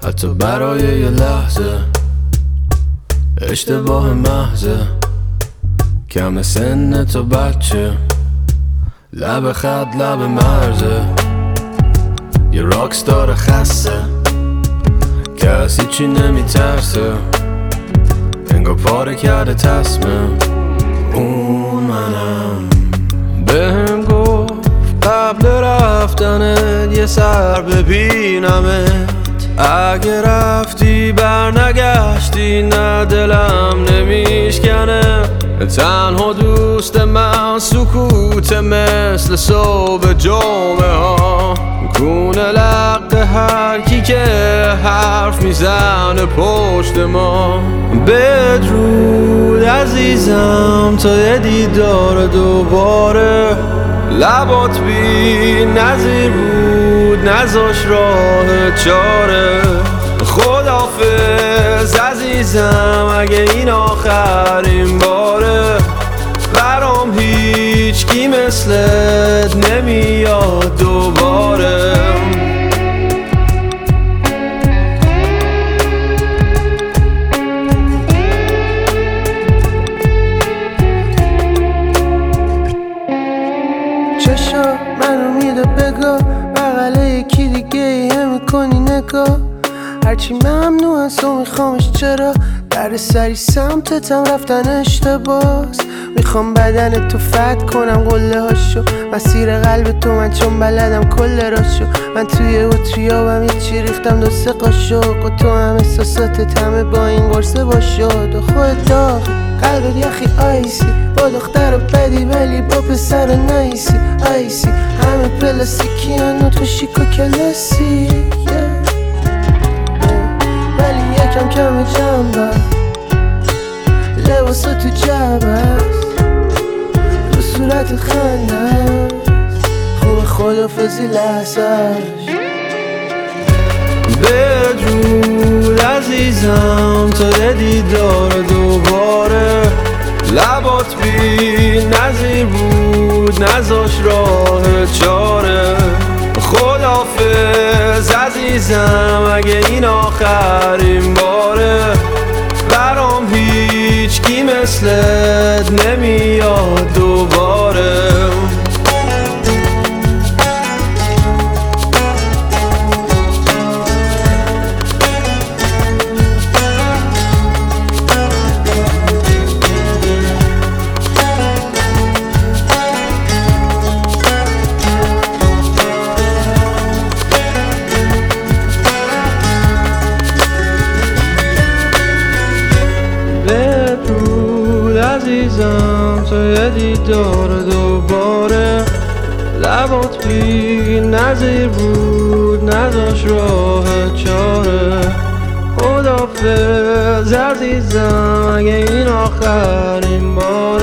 حتی برای یه لحظه اشتباه محضه، کم سن تو بچه، لب خط لب مرزه، یه راکستار خسته کسی چی نمیترسه، انگار پاره کرده تصمیم. اون منم بهم گفت قبل رفتنت یه سر ببینمت، اگه رفتی برنگشتی نه دلم نمیشکنه. تنها دوست من سکوت مثل صبح جمعه ها، کونه لق هر کی که حرف میزنه پشت ما. بدرود عزیزم تا یه دیدار دوباره، لبات بی نظیر بود نذاش راه چاره. خداحافظ عزیزم اگه این آخرین باره، برام هیچ کی مثلت نمیاد دوباره. چشا منو میده بگاه، بغله یکی دیگه میکنی نگاه، هرچی ممنوع از تو میخوامش چرا در سری سمتتم رفتن اشتباست. میخوام بدن تو فتح کنم قله هاشو، مسیر قلب تو من چون بلدم کل راشو. من توی اتریابم یه چی ریختم دو سه قاشق، و تو هم احساساتت همه با این قرصه باشد. و خودت داغی قلبت یخی آیسی، با دختر بدی ولی با پسر نایسی آیسی، همه پلاستیکی هنو تو شیکا کلاسی ولی یکم کم جنبه، لباسا تو جبه رو صورت خنده، خوب خدافزی لحظهش. بدرود عزیزم تا یه دیدار دوباره، لبات بی نظیر بود نذاش راه چاره. خداحافظ عزیزم اگه این آخرین باره، برام هیچ کی مثلت نمیاد دوباره. عزیزم تو یه دیدار دوباره، لبات بی نظیر بود نذاش راه چاره. خداحافظ عزیزم اگه این آخرین باره،